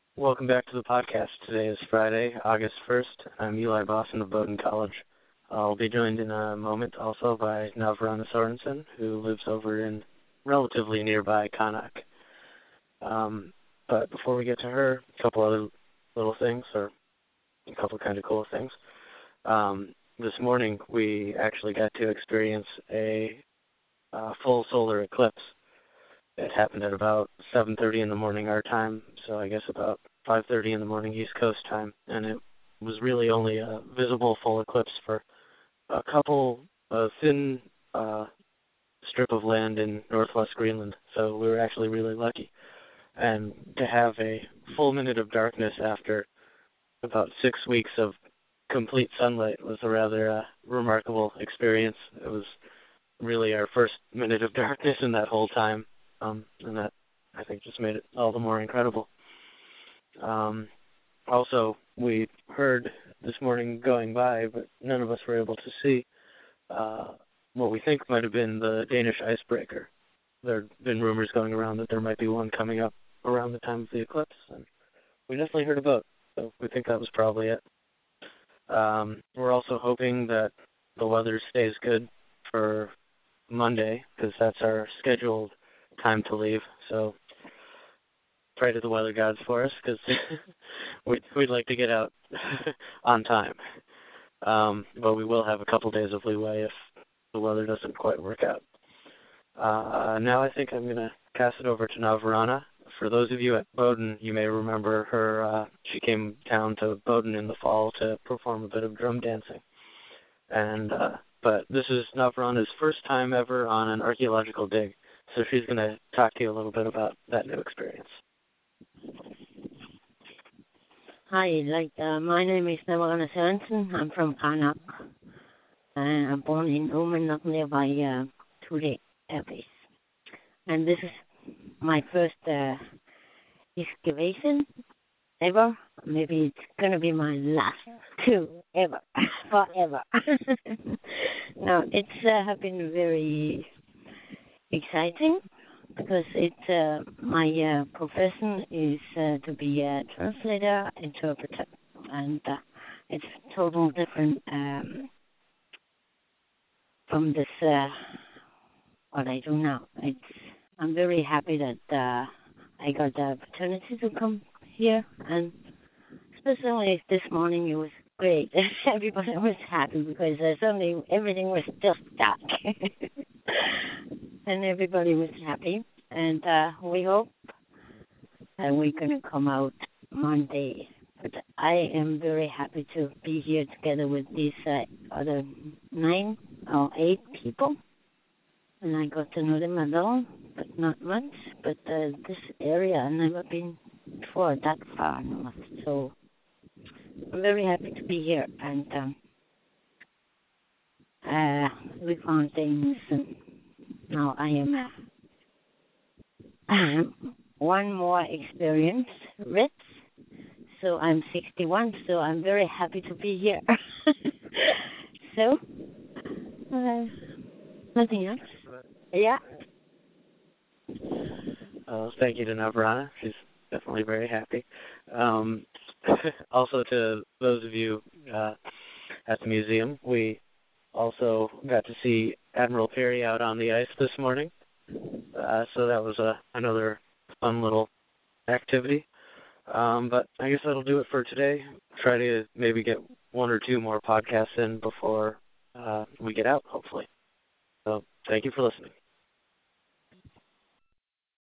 Welcome back to the podcast. Today is Friday, August 1st. I'm Eli Boston of Bowdoin College. I'll be joined in a moment also by Navrana Sorensen, who lives over in relatively nearby Connacht. But before we get to her, a couple other little things, or a couple kind of cool things. This morning we actually got to experience a full solar eclipse. It happened at about 7:30 in the morning our time, so I guess about 5:30 in the morning East Coast time, and it was really only a visible full eclipse for a thin strip of land in northwest Greenland, so we were actually really lucky. And to have a full minute of darkness after about 6 weeks of complete sunlight was a rather remarkable experience. It was really our first minute of darkness in that whole time. And that, I think, just made it all the more incredible. Also, we heard this morning going by, but none of us were able to see what we think might have been the Danish icebreaker. There have been rumors going around that there might be one coming up around the time of the eclipse, and we definitely heard about it, so we think that was probably it. We're also hoping that the weather stays good for Monday, because that's our scheduled time to leave, so pray to the weather gods for us, because we'd like to get out on time. But we will have a couple days of leeway if the weather doesn't quite work out. Now I think I'm going to pass it over to Navrana. For those of you at Bowdoin, you may remember her. She came down to Bowdoin in the fall to perform a bit of drum dancing. But this is Navrana's first time ever on an archaeological dig, so she's going to talk to you a little bit about that new experience. Hi, my name is Navrana Sorensen. I'm from Connacht. I'm born in Oman, nearby Tule Air Base. And this is my first excavation ever. Maybe it's going to be my last too, ever, forever. Now, it's have been very exciting because it's my profession is to be a translator, interpreter, and it's totally different from this what I do now. I'm very happy that I got the opportunity to come here, and especially this morning it was great. Everybody was happy because suddenly everything was just dark. And everybody was happy, and we hope that we're going to come out Monday. But I am very happy to be here together with these other 9 or 8 people, and I got to know them a little, but not much. But this area, I've never been before that far north, so I'm very happy to be here, and we found things, and now I am one more experience, Ritz. So I'm 61, so I'm very happy to be here. So, nothing else. Yeah. Thank you to Navrana. She's definitely very happy. Also, to those of you at the museum, we also got to see Admiral Peary out on the ice this morning. So that was another fun little activity. But I guess that'll do it for today. Try to maybe get 1 or 2 more podcasts in before we get out, hopefully. So thank you for listening.